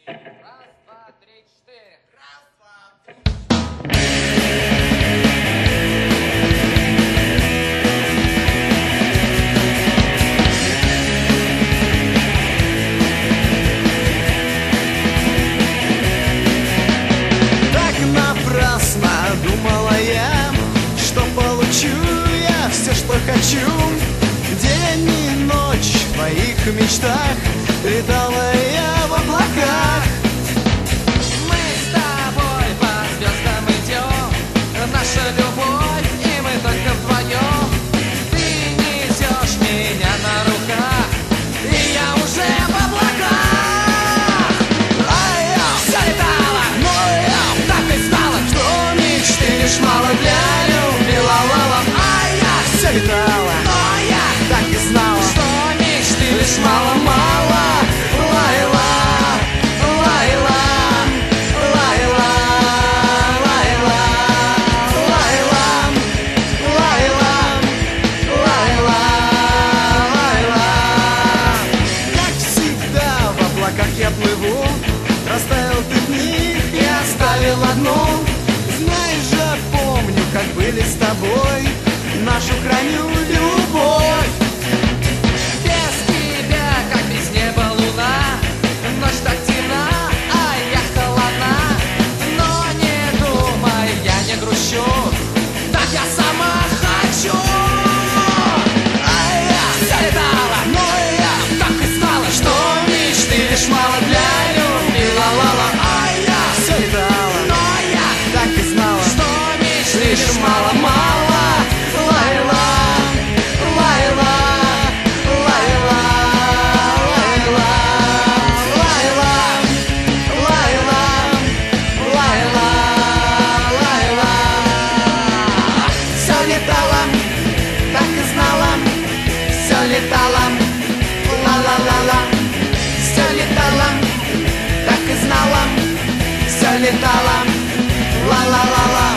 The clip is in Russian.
Раз, два, три, четыре. Раз, два, Так напрасно думала я, что получу я все, что хочу. День и ночь в твоих мечтах летала я в облаках. Мы с тобой по звездам идем, наша любовь, и мы только вдвоем. Ты несешь меня на руках, и я уже в облаках. А я Все летало, но я так и знала, что мечты лишь мало для любила лала. А я все летала, но я так и знала, что мечты лишь мало-мало. Лайла, лайла, лайла, лайла, лайла, лайла, лайла, лайла. Как всегда в облаках я плыву, растаял ты в них и оставил одну. Знаешь же, помню, как были с тобой, нашу храню любовь. без тебя, как без неба луна. Ночь так темна, а я холодна. Но не думай, я не грущу, так я сама хочу. А я Все летала, но я так и знала, что мечты лишь мало для любила лала. А я все летала, но я так и знала, что мечты лишь лишь мало-мало. Лайла, лайла, лайла, лайла, лайла, лайла, лайла, лайла. Все летала, так и знала, все летала, ла-ла-ла-ла. Все летала, так и знала, все летала, ла-ла-ла-ла.